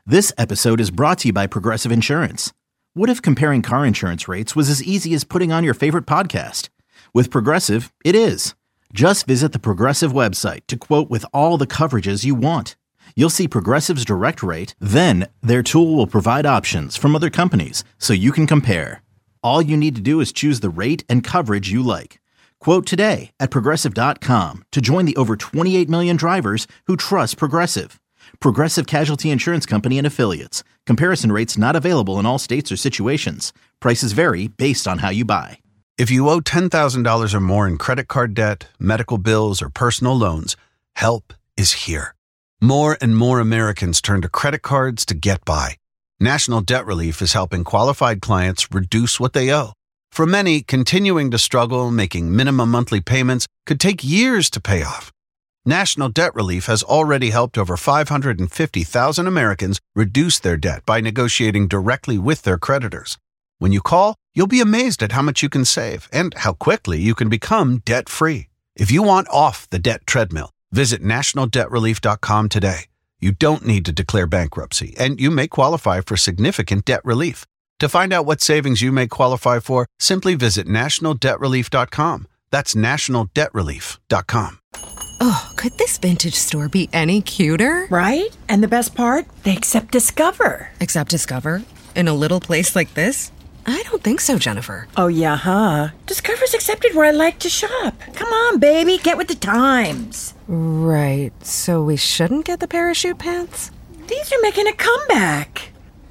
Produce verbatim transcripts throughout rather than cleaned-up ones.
This episode is brought to you by Progressive Insurance. What if comparing car insurance rates was as easy as putting on your favorite podcast? With Progressive, it is. Just visit the Progressive website to quote with all the coverages you want. You'll see Progressive's direct rate, then their tool will provide options from other companies so you can compare. All you need to do is choose the rate and coverage you like. Quote today at progressive dot com to join the over twenty-eight million drivers who trust Progressive. Progressive Casualty Insurance Company and Affiliates. Comparison rates not available in all states or situations. Prices vary based on how you buy. If you owe ten thousand dollars or more in credit card debt, medical bills, or personal loans, help is here. More and more Americans turn to credit cards to get by. National Debt Relief is helping qualified clients reduce what they owe. For many, continuing to struggle making minimum monthly payments could take years to pay off. National Debt Relief has already helped over five hundred fifty thousand Americans reduce their debt by negotiating directly with their creditors. When you call, you'll be amazed at how much you can save and how quickly you can become debt-free. If you want off the debt treadmill, visit national debt relief dot com today. You don't need to declare bankruptcy, and you may qualify for significant debt relief. To find out what savings you may qualify for, simply visit national debt relief dot com. That's national debt relief dot com. Oh, could this vintage store be any cuter? Right? And the best part? They accept Discover. Accept Discover? In a little place like this? I don't think so, Jennifer. Oh, yeah, huh? Discover's accepted where I like to shop. Come on, baby, get with the times. Right, so we shouldn't get the parachute pants? These are making a comeback.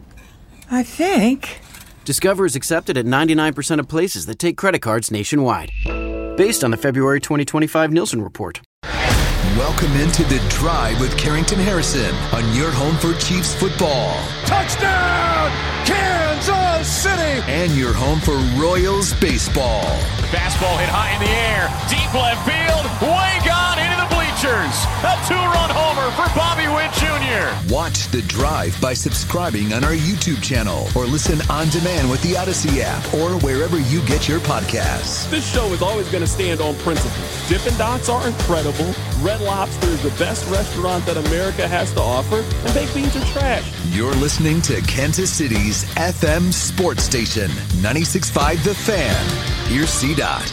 I think. Discover is accepted at ninety-nine percent of places that take credit cards nationwide. Based on the February twenty twenty-five Nielsen report. Welcome into The Drive with Carrington Harrison on your home for Chiefs football. Touchdown, Kansas City! And your home for Royals baseball. The fastball hit high in the air, deep left field, way gone into the bleachers. A two-run homer for Bobby Witt Junior Watch The Drive by subscribing on our YouTube channel or listen on demand with the Odyssey app or wherever you get your podcasts. This show is always going to stand on principle. Dippin' Dots are incredible. Red Lobster is the best restaurant that America has to offer, and baked beans are trash. You're listening to Kansas City's F M Sports Station, ninety-six point five The Fan. Here's C-Dot.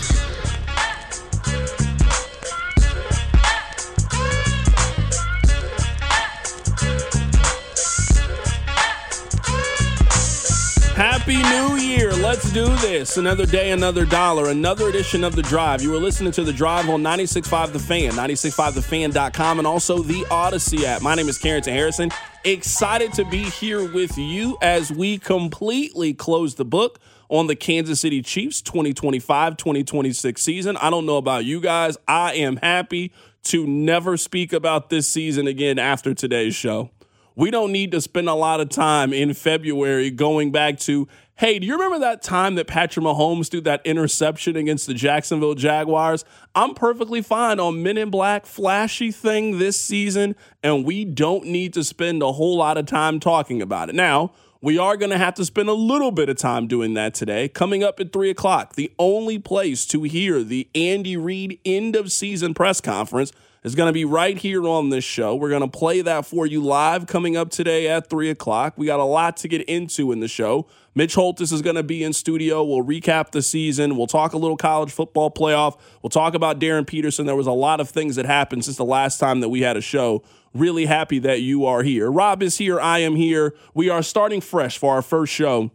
Happy New Year. Let's do this. Another day, another dollar, another edition of The Drive. You were listening to The Drive on ninety-six point five The Fan, ninety-six point five the fan dot com, and also the Odyssey app. My name is Carrington Harrison. Excited to be here with you as we completely close the book on the Kansas City Chiefs twenty twenty-five twenty twenty-six season. I don't know about you guys. I am happy to never speak about this season again after today's show. We don't need to spend a lot of time in February going back to, hey, do you remember that time that Patrick Mahomes threw that interception against the Jacksonville Jaguars? I'm perfectly fine on Men in Black, flashy thing this season, and we don't need to spend a whole lot of time talking about it. Now, we are going to have to spend a little bit of time doing that today. Coming up at three o'clock, the only place to hear the Andy Reid end-of-season press conference is going to be right here on this show. We're going to play that for you live coming up today at three o'clock. We got a lot to get into in the show. Mitch Holthus is going to be in studio. We'll recap the season. We'll talk a little college football playoff. We'll talk about Darren Peterson. There was a lot of things that happened since the last time that we had a show. Really happy that you are here. Rob is here. I am here. We are starting fresh for our first show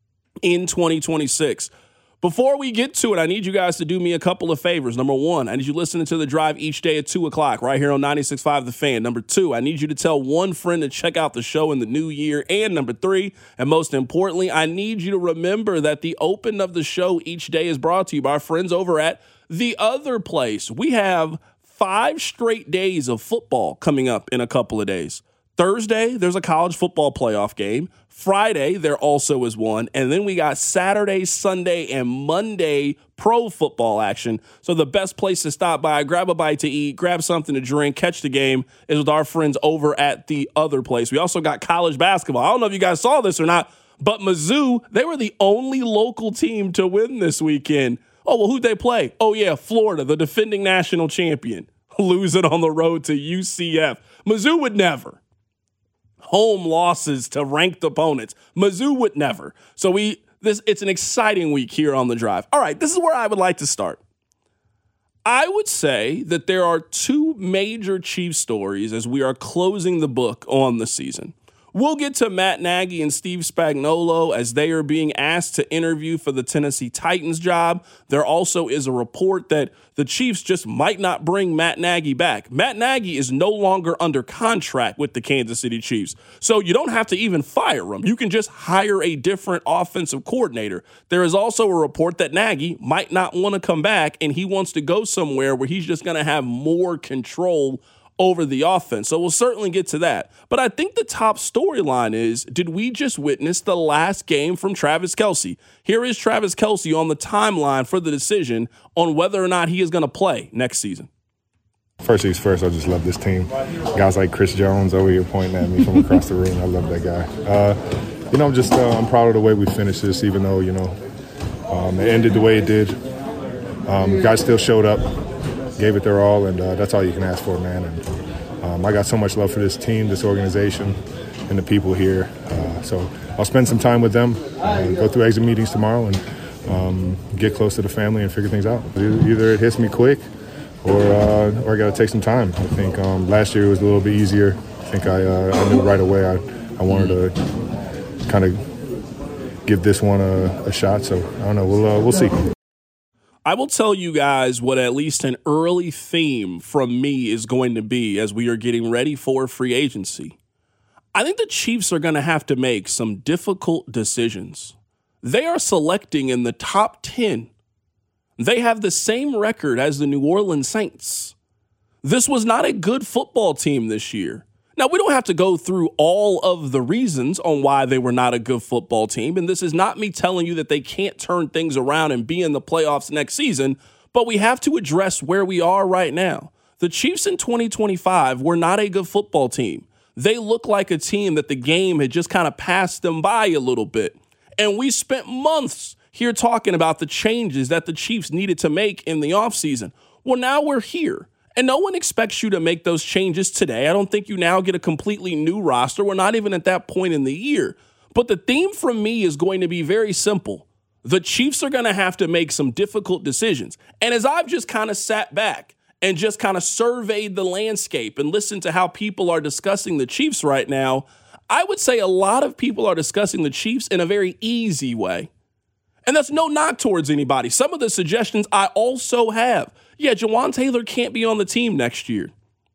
in twenty twenty-six. Before we get to it, I need you guys to do me a couple of favors. Number one, I need you listening to The Drive each day at two o'clock right here on ninety-six point five The Fan. Number two, I need you to tell one friend to check out the show in the new year. And number three, and most importantly, I need you to remember that the open of the show each day is brought to you by our friends over at The Other Place. We have five straight days of football coming up in a couple of days. Thursday, there's a college football playoff game. Friday, there also is one. And then we got Saturday, Sunday, and Monday pro football action. So the best place to stop by, grab a bite to eat, grab something to drink, catch the game is with our friends over at The Other Place. We also got college basketball. I don't know if you guys saw this or not, but Mizzou, they were the only local team to win this weekend. Oh, well, who'd they play? Oh, yeah, Florida, the defending national champion, losing on the road to U C F. Mizzou would never. home losses to ranked opponents. Mizzou would never. So we this it's an exciting week here on The Drive. All right, this is where I would like to start. I would say that there are two major Chiefs stories as we are closing the book on the season. We'll get to Matt Nagy and Steve Spagnuolo as they are being asked to interview for the Tennessee Titans job. There also is a report that the Chiefs just might not bring Matt Nagy back. Matt Nagy is no longer under contract with the Kansas City Chiefs, so you don't have to even fire him. You can just hire a different offensive coordinator. There is also a report that Nagy might not want to come back, and he wants to go somewhere where he's just going to have more control over the offense. So we'll certainly get to that. But I think the top storyline is, did we just witness the last game from Travis Kelce? Here is Travis Kelce on the timeline for the decision on whether or not he is going to play next season. First things first, I just love this team. Guys like Chris Jones over here pointing at me from across the room. I love that guy. Uh, you know, I'm just uh, I'm proud of the way we finished this, even though, you know, um, it ended the way it did. Um, guys still showed up. Gave it their all, and uh, that's all you can ask for, man. And um, I got so much love for this team, this organization, and the people here. Uh, so I'll spend some time with them, uh, go through exit meetings tomorrow, and um, get close to the family and figure things out. Either it hits me quick, or uh, or I got to take some time. I think um, last year was a little bit easier. I think I, uh, I knew right away I, I wanted to kind of give this one a, a shot. So I don't know. We'll uh, we'll see. I will tell you guys what at least an early theme from me is going to be as we are getting ready for free agency. I think the Chiefs are going to have to make some difficult decisions. They are selecting in the top ten. They have the same record as the New Orleans Saints. This was not a good football team this year. Now, we don't have to go through all of the reasons on why they were not a good football team, and this is not me telling you that they can't turn things around and be in the playoffs next season, but we have to address where we are right now. The Chiefs in twenty twenty-five were not a good football team. They look like a team that the game had just kind of passed them by a little bit, and we spent months here talking about the changes that the Chiefs needed to make in the offseason. Well, now we're here. And no one expects you to make those changes today. I don't think you now get a completely new roster. We're not even at that point in the year. But the theme from me is going to be very simple. The Chiefs are going to have to make some difficult decisions. And as I've just kind of sat back and just kind of surveyed the landscape and listened to how people are discussing the Chiefs right now, I would say a lot of people are discussing the Chiefs in a very easy way. And that's no knock towards anybody. Some of the suggestions I also have. Yeah, Jawan Taylor can't be on the team next year.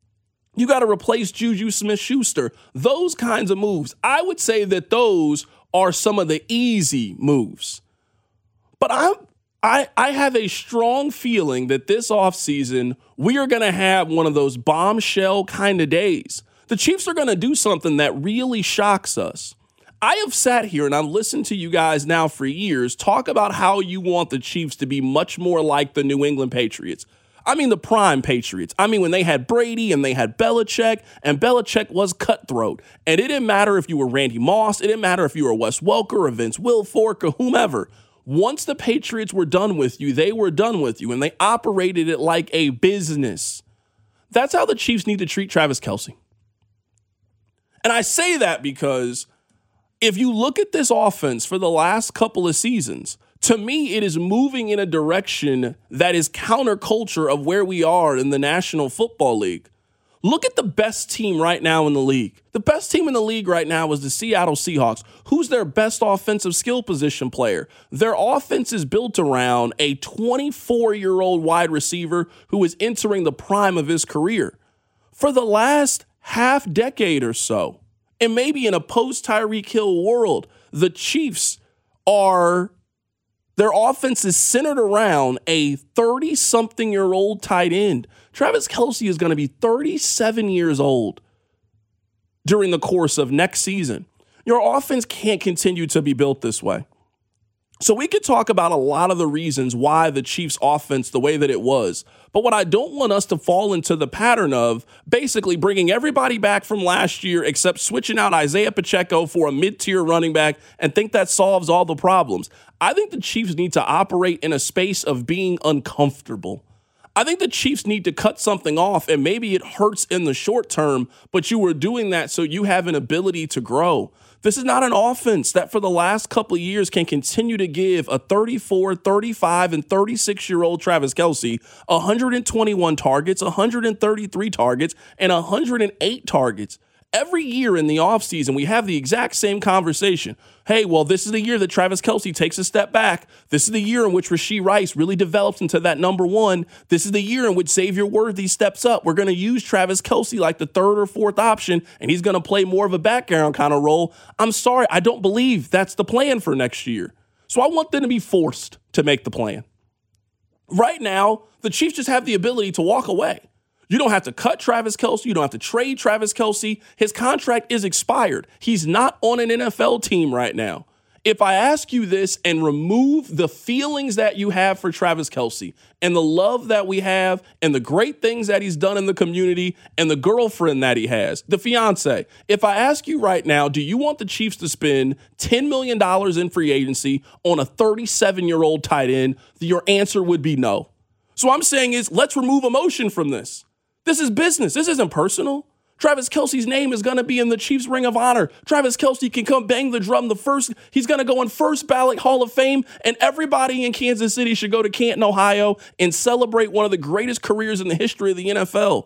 You got to replace Juju Smith-Schuster. Those kinds of moves. I would say that those are some of the easy moves. But I'm, I I have a strong feeling that this offseason, we are going to have one of those bombshell kind of days. The Chiefs are going to do something that really shocks us. I have sat here and I've listened to you guys now for years talk about how you want the Chiefs to be much more like the New England Patriots. I mean the prime Patriots. I mean when they had Brady and they had Belichick, and Belichick was cutthroat. And it didn't matter if you were Randy Moss. It didn't matter if you were Wes Welker or Vince Wilfork or whomever. Once the Patriots were done with you, they were done with you, and they operated it like a business. That's how the Chiefs need to treat Travis Kelce. And I say that because if you look at this offense for the last couple of seasons, to me, it is moving in a direction that is counterculture of where we are in the National Football League. Look at the best team right now in the league. The best team in the league right now is the Seattle Seahawks. Who's their best offensive skill position player? Their offense is built around a twenty-four-year-old wide receiver who is entering the prime of his career. For the last half decade or so, and maybe in a post-Tyreek Hill world, the Chiefs are, their offense is centered around a thirty-something-year-old tight end. Travis Kelce is going to be thirty-seven years old during the course of next season. Your offense can't continue to be built this way. So we could talk about a lot of the reasons why the Chiefs' offense the way that it was. But what I don't want us to fall into the pattern of basically bringing everybody back from last year except switching out Isaiah Pacheco for a mid-tier running back and think that solves all the problems. I think the Chiefs need to operate in a space of being uncomfortable. I think the Chiefs need to cut something off, and maybe it hurts in the short term, but you were doing that so you have an ability to grow. This is not an offense that for the last couple of years can continue to give a thirty-four, thirty-five, and thirty-six-year-old Travis Kelce one hundred twenty-one targets, one hundred thirty-three targets, and one hundred eight targets. Every year in the offseason, we have the exact same conversation. Hey, well, this is the year that Travis Kelce takes a step back. This is the year in which Rashee Rice really develops into that number one. This is the year in which Xavier Worthy steps up. We're going to use Travis Kelce like the third or fourth option, and he's going to play more of a background kind of role. I'm sorry, I don't believe that's the plan for next year. So I want them to be forced to make the plan. Right now, the Chiefs just have the ability to walk away. You don't have to cut Travis Kelce. You don't have to trade Travis Kelce. His contract is expired. He's not on an N F L team right now. If I ask you this and remove the feelings that you have for Travis Kelce and the love that we have and the great things that he's done in the community and the girlfriend that he has, the fiance, if I ask you right now, do you want the Chiefs to spend ten million dollars in free agency on a thirty-seven-year-old tight end? Your answer would be no. So what I'm saying is let's remove emotion from this. This is business. This isn't personal. Travis Kelce's name is going to be in the Chiefs Ring of Honor. Travis Kelce can come bang the drum the first. He's going to go in first ballot Hall of Fame, and everybody in Kansas City should go to Canton, Ohio, and celebrate one of the greatest careers in the history of the N F L.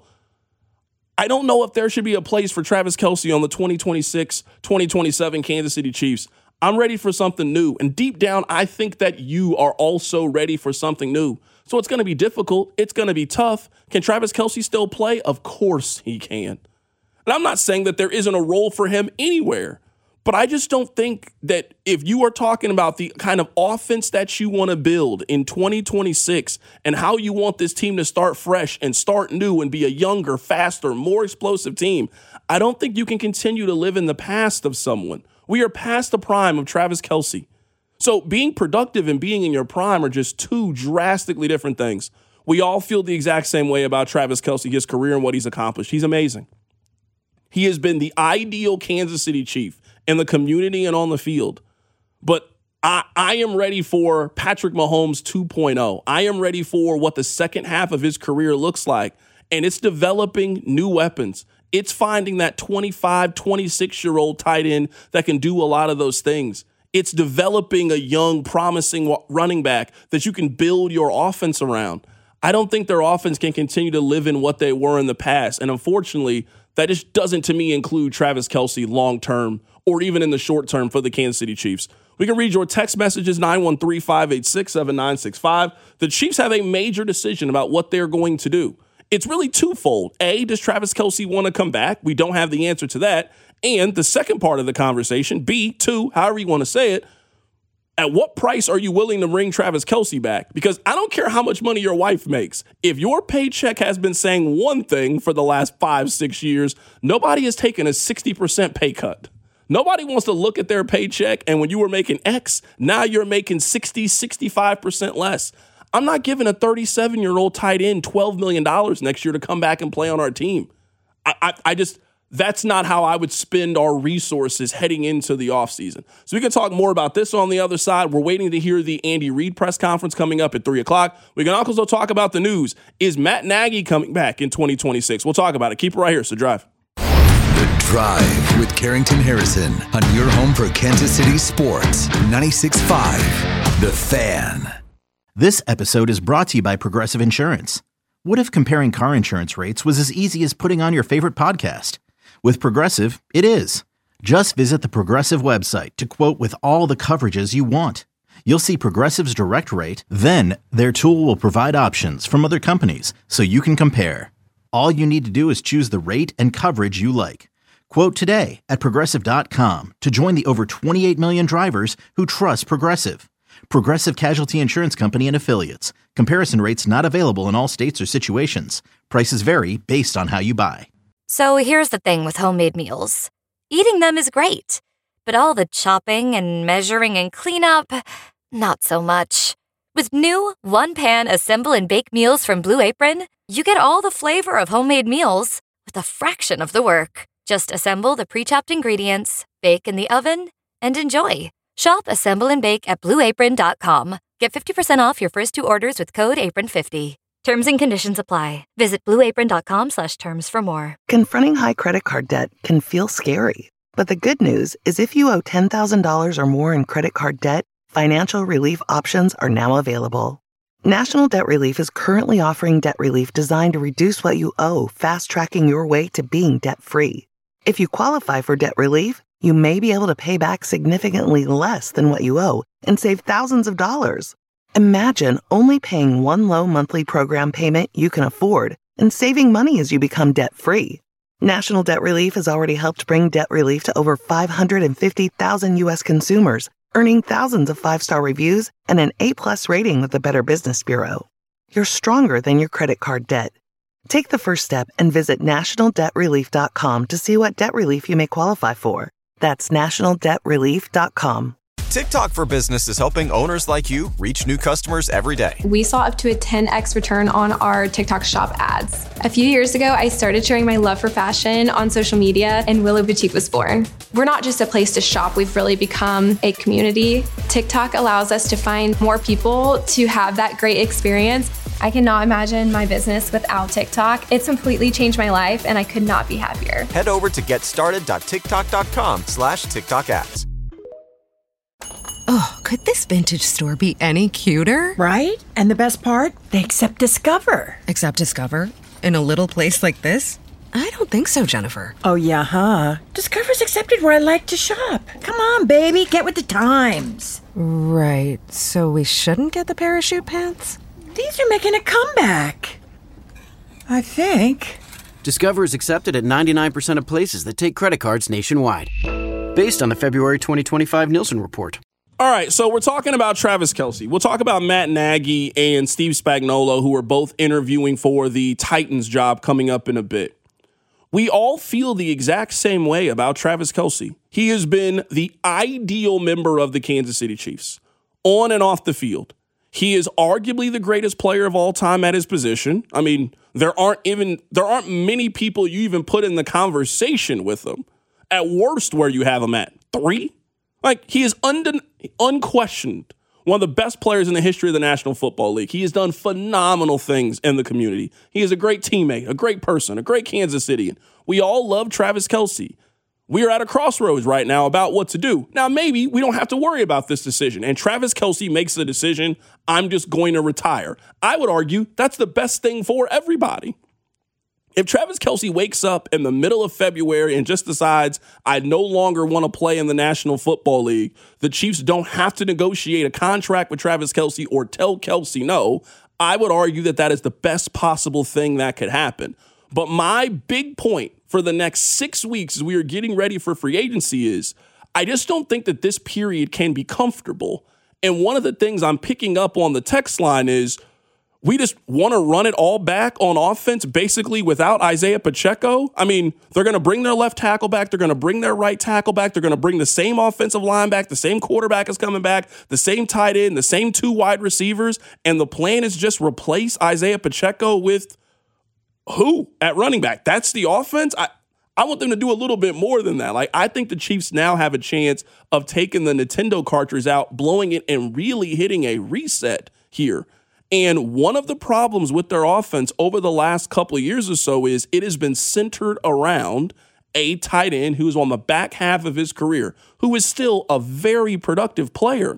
I don't know if there should be a place for Travis Kelce on the twenty twenty-six twenty twenty-seven Kansas City Chiefs. I'm ready for something new, and deep down, I think that you are also ready for something new. So it's going to be difficult. It's going to be tough. Can Travis Kelce still play? Of course he can. And I'm not saying that there isn't a role for him anywhere, but I just don't think that if you are talking about the kind of offense that you want to build in twenty twenty-six and how you want this team to start fresh and start new and be a younger, faster, more explosive team, I don't think you can continue to live in the past of someone. We are past the prime of Travis Kelce. So being productive and being in your prime are just two drastically different things. We all feel the exact same way about Travis Kelce, his career and what he's accomplished. He's amazing. He has been the ideal Kansas City Chief in the community and on the field. But I, I am ready for Patrick Mahomes two point oh. I am ready for what the second half of his career looks like. And it's developing new weapons. It's finding that twenty-five, twenty-six-year-old tight end that can do a lot of those things. It's developing a young, promising running back that you can build your offense around. I don't think their offense can continue to live in what they were in the past. And unfortunately, that just doesn't, to me, include Travis Kelce long-term or even in the short term for the Kansas City Chiefs. We can read your text messages, nine one three, five eight six, seven nine six five. The Chiefs have a major decision about what they're going to do. It's really twofold. A, does Travis Kelce want to come back? We don't have the answer to that. And the second part of the conversation, B, two, however you want to say it, at what price are you willing to bring Travis Kelce back? Because I don't care how much money your wife makes. If your paycheck has been saying one thing for the last five, six years, nobody has taken a sixty percent pay cut. Nobody wants to look at their paycheck, and when you were making X, now you're making sixty, sixty-five percent less. I'm not giving a thirty-seven-year-old tight end twelve million dollars next year to come back and play on our team. I, I, I just... That's not how I would spend our resources heading into the offseason. So we can talk more about this on the other side. We're waiting to hear the Andy Reid press conference coming up at three o'clock. We can also talk about the news. Is Matt Nagy coming back in twenty twenty-six? We'll talk about it. Keep it right here. So Drive. The Drive with Carrington Harrison on your home for Kansas City sports. ninety-six point five The Fan. This episode is brought to you by Progressive Insurance. What if comparing car insurance rates was as easy as putting on your favorite podcast? With Progressive, it is. Just visit the Progressive website to quote with all the coverages you want. You'll see Progressive's direct rate, then their tool will provide options from other companies so you can compare. All you need to do is choose the rate and coverage you like. Quote today at Progressive dot com to join the over twenty-eight million drivers who trust Progressive. Progressive Casualty Insurance Company and Affiliates. Comparison rates not available in all states or situations. Prices vary based on how you buy. So here's the thing with homemade meals. Eating them is great, but all the chopping and measuring and cleanup, not so much. With new one-pan assemble and bake meals from Blue Apron, you get all the flavor of homemade meals with a fraction of the work. Just assemble the pre-chopped ingredients, bake in the oven, and enjoy. Shop Assemble and Bake at blue apron dot com. Get fifty percent off your first two orders with code apron fifty. Terms and conditions apply. Visit blueapron.com slash terms for more. Confronting high credit card debt can feel scary, but the good news is if you owe ten thousand dollars or more in credit card debt, financial relief options are now available. National Debt Relief is currently offering debt relief designed to reduce what you owe, fast-tracking your way to being debt-free. If you qualify for debt relief, you may be able to pay back significantly less than what you owe and save thousands of dollars. Imagine only paying one low monthly program payment you can afford and saving money as you become debt-free. National Debt Relief has already helped bring debt relief to over five hundred fifty thousand U S consumers, earning thousands of five-star reviews and an A-plus rating with the Better Business Bureau. You're stronger than your credit card debt. Take the first step and visit national debt relief dot com to see what debt relief you may qualify for. That's national debt relief dot com. TikTok for Business is helping owners like you reach new customers every day. We saw up to a ten x return on our TikTok shop ads. A few years ago, I started sharing my love for fashion on social media, and Willow Boutique was born. We're not just a place to shop, we've really become a community. TikTok allows us to find more people to have that great experience. I cannot imagine my business without TikTok. It's completely changed my life, and I could not be happier. Head over to getstarted.tiktok.com slash TikTok ads. Oh, could this vintage store be any cuter? Right? And the best part? They accept Discover. Accept Discover? In a little place like this? I don't think so, Jennifer. Oh, yeah, huh? Discover's accepted where I like to shop. Come on, baby, get with the times. Right, so we shouldn't get the parachute pants? These are making a comeback. I think. Discover is accepted at ninety-nine percent of places that take credit cards nationwide. Based on the February twenty twenty-five Nielsen report. All right, so we're talking about Travis Kelce. We'll talk about Matt Nagy and Steve Spagnuolo, who are both interviewing for the Titans job coming up in a bit. We all feel the exact same way about Travis Kelce. He has been the ideal member of the Kansas City Chiefs, on and off the field. He is arguably the greatest player of all time at his position. I mean, there aren't even there aren't many people you even put in the conversation with him. At worst, where you have him at three? Like, he is unden- unquestioned one of the best players in the history of the National Football League. He has done phenomenal things in the community. He is a great teammate, a great person, a great Kansas Citian. We all love Travis Kelce. We are at a crossroads right now about what to do. Now, maybe we don't have to worry about this decision, and Travis Kelce makes the decision, I'm just going to retire. I would argue that's the best thing for everybody. If Travis Kelce wakes up in the middle of February and just decides, I no longer want to play in the National Football League, the Chiefs don't have to negotiate a contract with Travis Kelce or tell Kelce no, I would argue that that is the best possible thing that could happen. But my big point for the next six weeks as we are getting ready for free agency is, I just don't think that this period can be comfortable. And one of the things I'm picking up on the text line is, we just want to run it all back on offense, basically without Isaiah Pacheco. I mean, they're going to bring their left tackle back. They're going to bring their right tackle back. They're going to bring the same offensive line back. The same quarterback is coming back. The same tight end, the same two wide receivers. And the plan is just replace Isaiah Pacheco with who at running back? That's the offense? I, I want them to do a little bit more than that. Like, I think the Chiefs now have a chance of taking the Nintendo cartridge out, blowing it, and really hitting a reset here. And one of the problems with their offense over the last couple of years or so is it has been centered around a tight end who's on the back half of his career, who is still a very productive player.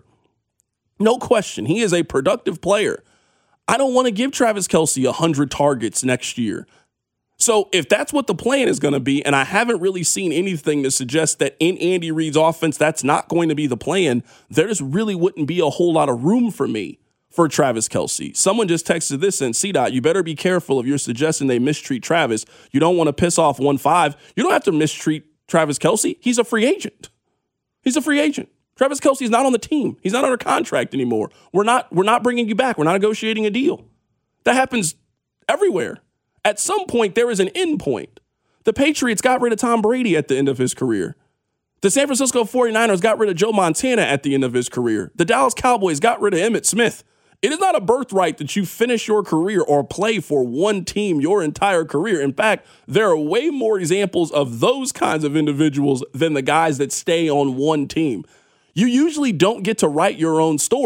No question, he is a productive player. I don't want to give Travis Kelce one hundred targets next year. So if that's what the plan is going to be, and I haven't really seen anything to suggest that in Andy Reid's offense that's not going to be the plan, there just really wouldn't be a whole lot of room for me for Travis Kelce. Someone just texted this in, C-Dot, you better be careful if you're suggesting they mistreat Travis. You don't want to piss off one five. You don't have to mistreat Travis Kelce. He's a free agent. He's a free agent. Travis Kelce's not on the team. He's not under contract anymore. We're not, we're not bringing you back. We're not negotiating a deal. That happens everywhere. At some point, there is an end point. The Patriots got rid of Tom Brady at the end of his career. The San Francisco forty-niners got rid of Joe Montana at the end of his career. The Dallas Cowboys got rid of Emmitt Smith. It is not a birthright that you finish your career or play for one team your entire career. In fact, there are way more examples of those kinds of individuals than the guys that stay on one team. You usually don't get to write your own story.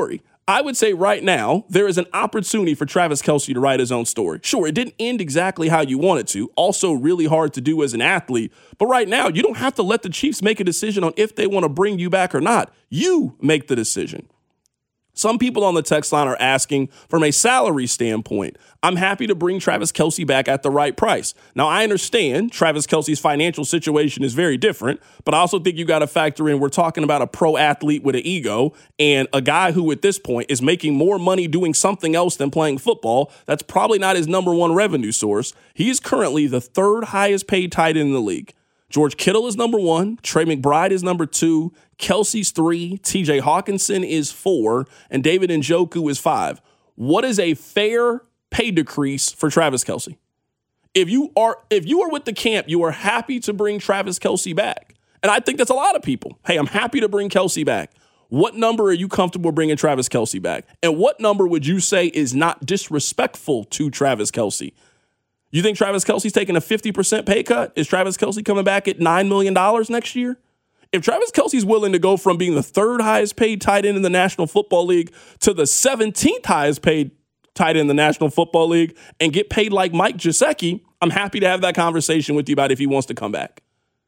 I would say right now, there is an opportunity for Travis Kelce to write his own story. Sure, it didn't end exactly how you want it to. Also really hard to do as an athlete. But right now, you don't have to let the Chiefs make a decision on if they want to bring you back or not. You make the decision. Some people on the text line are asking from a salary standpoint. I'm happy to bring Travis Kelce back at the right price. Now, I understand Travis Kelce's financial situation is very different, but I also think you got to factor in we're talking about a pro athlete with an ego and a guy who at this point is making more money doing something else than playing football. That's probably not his number one revenue source. He is currently the third highest paid tight end in the league. George Kittle is number one. Trey McBride is number two. Kelce's three. T J Hawkinson is four. And David Njoku is five. What is a fair pay decrease for Travis Kelce? If you are if you are with the camp, you are happy to bring Travis Kelce back. And I think that's a lot of people. Hey, I'm happy to bring Kelce back. What number are you comfortable bringing Travis Kelce back? And what number would you say is not disrespectful to Travis Kelce? You think Travis Kelce's taking a fifty percent pay cut? Is Travis Kelce coming back at nine million dollars next year? If Travis Kelce's willing to go from being the third highest paid tight end in the National Football League to the seventeenth highest paid tight end in the National Football League and get paid like Mike Gesicki, I'm happy to have that conversation with you about if he wants to come back.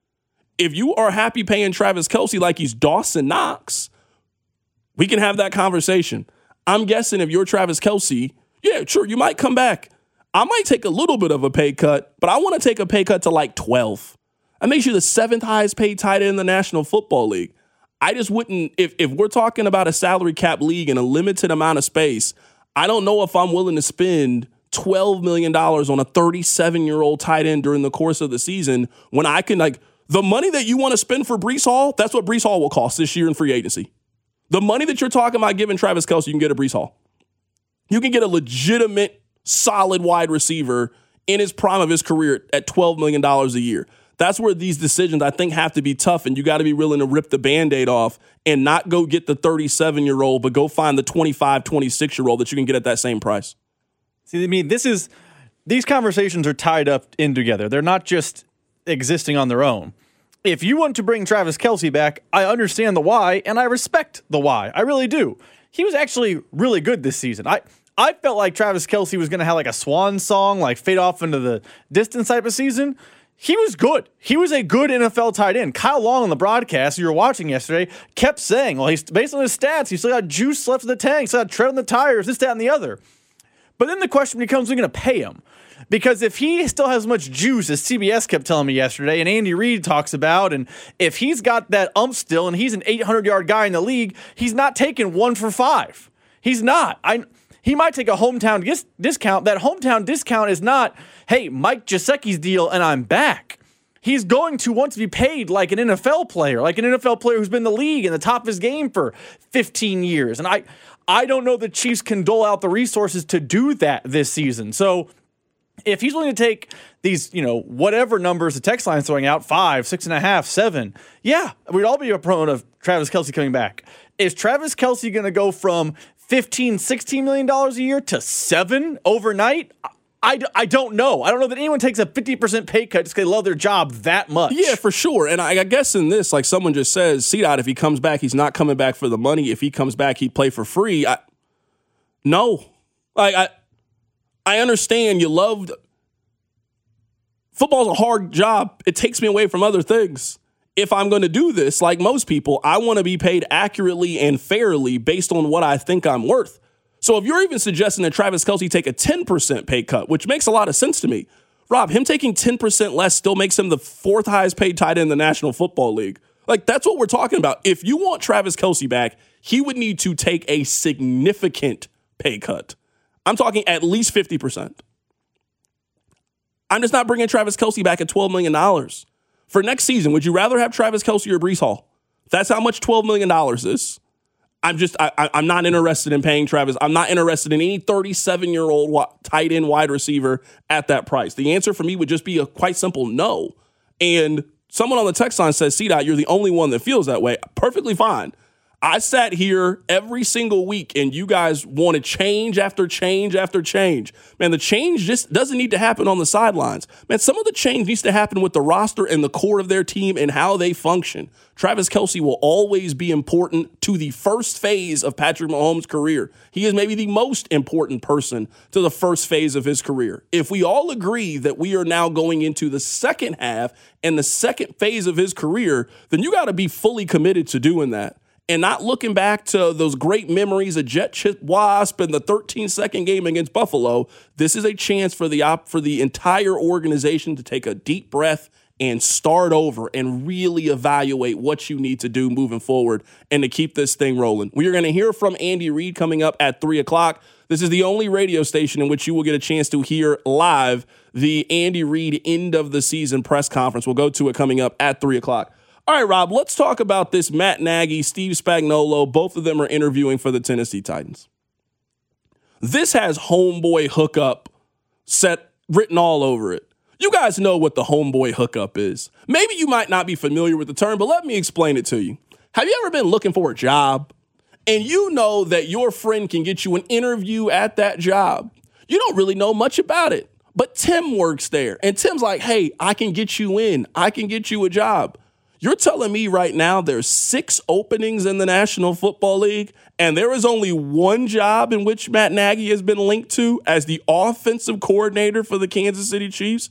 If you are happy paying Travis Kelce like he's Dawson Knox, we can have that conversation. I'm guessing if you're Travis Kelce, yeah, sure, you might come back. I might take a little bit of a pay cut, but I want to take a pay cut to like twelve. That makes you the seventh highest paid tight end in the National Football League. I just wouldn't, if, if we're talking about a salary cap league and a limited amount of space, I don't know if I'm willing to spend twelve million dollars on a thirty-seven-year-old tight end during the course of the season when I can, like, the money that you want to spend for Breece Hall, that's what Breece Hall will cost this year in free agency. The money that you're talking about giving Travis Kelce, you can get a Breece Hall. You can get a legitimate solid wide receiver in his prime of his career at twelve million dollars a year. That's where these decisions, I think, have to be tough, and you got to be willing to rip the Band-Aid off and not go get the thirty-seven-year-old, but go find the twenty-five, twenty-six-year-old that you can get at that same price. See, I mean, this is these conversations are tied up in together. They're not just existing on their own. If you want to bring Travis Kelce back, I understand the why, and I respect the why. I really do. He was actually really good this season. I I felt like Travis Kelce was going to have like a swan song, like fade off into the distance type of season. He was good. He was a good N F L tight end. Kyle Long on the broadcast you were watching yesterday kept saying, well, he's based on his stats, he still got juice left in the tank, still got tread on the tires, this, that, and the other. But then the question becomes, we're going to pay him. Because if he still has as much juice as C B S kept telling me yesterday, and Andy Reid talks about, and if he's got that ump still, and he's an eight hundred yard guy in the league, he's not taking one for five. He's not. I. He might take a hometown dis- discount. That hometown discount is not, hey, Mike Gesicki's deal and I'm back. He's going to want to be paid like an N F L player, like an N F L player who's been in the league and the top of his game for fifteen years. And I, I don't know the Chiefs can dole out the resources to do that this season. So if he's willing to take these, you know, whatever numbers the text line's throwing out, five, six and a half, seven, yeah, we'd all be a proponent of Travis Kelce coming back. Is Travis Kelce going to go from fifteen, sixteen million dollars a year to seven overnight? I, I don't know. I don't know that anyone takes a fifty percent pay cut just because they love their job that much. Yeah, for sure. And I, I guess in this, like someone just says, C-Dot, if he comes back, he's not coming back for the money. If he comes back, he'd play for free. I, no. Like, I, I understand you loved. Football's a hard job. It takes me away from other things. If I'm going to do this, like most people, I want to be paid accurately and fairly based on what I think I'm worth. So if you're even suggesting that Travis Kelce take a ten percent pay cut, which makes a lot of sense to me, Rob, him taking ten percent less still makes him the fourth highest paid tight end in the National Football League. Like, that's what we're talking about. If you want Travis Kelce back, he would need to take a significant pay cut. I'm talking at least fifty percent. I'm just not bringing Travis Kelce back at twelve million dollars. For next season, would you rather have Travis Kelce or Breece Hall? That's how much twelve million dollars is. I'm just, I, I'm not interested in paying Travis. I'm not interested in any thirty-seven-year-old tight end wide receiver at that price. The answer for me would just be a quite simple no. And someone on the text line says, C-Dot, you're the only one that feels that way. Perfectly fine. I sat here every single week and you guys wanted change after change after change. Man, the change just doesn't need to happen on the sidelines. Man, some of the change needs to happen with the roster and the core of their team and how they function. Travis Kelce will always be important to the first phase of Patrick Mahomes' career. He is maybe the most important person to the first phase of his career. If we all agree that we are now going into the second half and the second phase of his career, then you got to be fully committed to doing that. And not looking back to those great memories of Jet Chip Wasp and the thirteen-second game against Buffalo. This is a chance for the op- for the entire organization to take a deep breath and start over and really evaluate what you need to do moving forward and to keep this thing rolling. We are going to hear from Andy Reid coming up at three o'clock. This is the only radio station in which you will get a chance to hear live the Andy Reid end of the season press conference. We'll go to it coming up at three o'clock. All right, Rob, let's talk about this Matt Nagy, Steve Spagnuolo. Both of them are interviewing for the Tennessee Titans. This has homeboy hookup set written all over it. You guys know what the homeboy hookup is. Maybe you might not be familiar with the term, but let me explain it to you. Have you ever been looking for a job and you know that your friend can get you an interview at that job? You don't really know much about it, but Tim works there. And Tim's like, hey, I can get you in. I can get you a job. You're telling me right now there's six openings in the National Football League, and there is only one job in which Matt Nagy has been linked to as the offensive coordinator for the Kansas City Chiefs?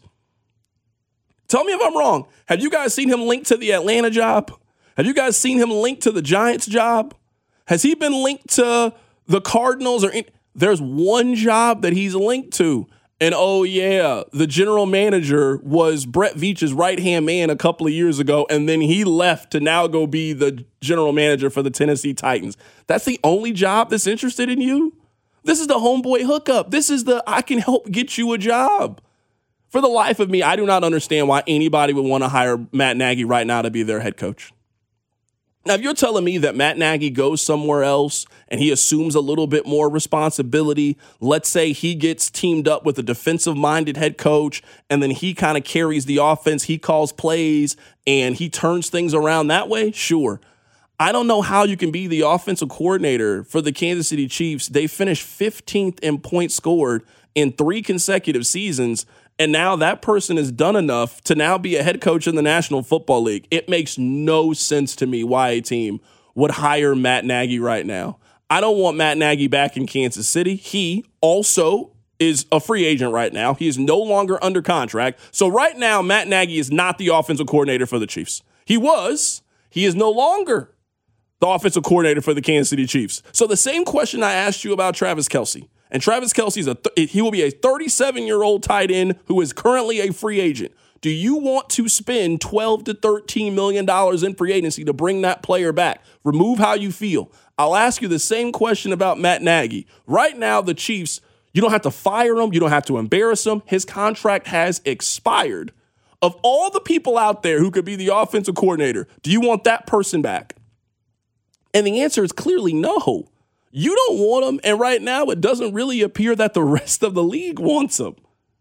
Tell me if I'm wrong. Have you guys seen him linked to the Atlanta job? Have you guys seen him linked to the Giants job? Has he been linked to the Cardinals? Or in- There's one job that he's linked to. And oh, yeah, the general manager was Brett Veach's right-hand man a couple of years ago, and then he left to now go be the general manager for the Tennessee Titans. That's the only job that's interested in you? This is the homeboy hookup. This is the I can help get you a job. For the life of me, I do not understand why anybody would want to hire Matt Nagy right now to be their head coach. Now, if you're telling me that Matt Nagy goes somewhere else and he assumes a little bit more responsibility, let's say he gets teamed up with a defensive-minded head coach and then he kind of carries the offense, he calls plays, and he turns things around that way, sure. I don't know how you can be the offensive coordinator for the Kansas City Chiefs. They finished fifteenth in points scored in three consecutive seasons, and now that person has done enough to now be a head coach in the National Football League. It makes no sense to me why a team would hire Matt Nagy right now. I don't want Matt Nagy back in Kansas City. He also is a free agent right now. He is no longer under contract. So right now, Matt Nagy is not the offensive coordinator for the Chiefs. He was. He is no longer the offensive coordinator for the Kansas City Chiefs. So the same question I asked you about Travis Kelce. And Travis Kelce is a th- he will be a thirty-seven-year-old tight end who is currently a free agent. Do you want to spend twelve to thirteen million dollars in free agency to bring that player back? Remove how you feel. I'll ask you the same question about Matt Nagy. Right now, the Chiefs, you don't have to fire him. You don't have to embarrass him. His contract has expired. Of all the people out there who could be the offensive coordinator, do you want that person back? And the answer is clearly no. You don't want him, and right now it doesn't really appear that the rest of the league wants him.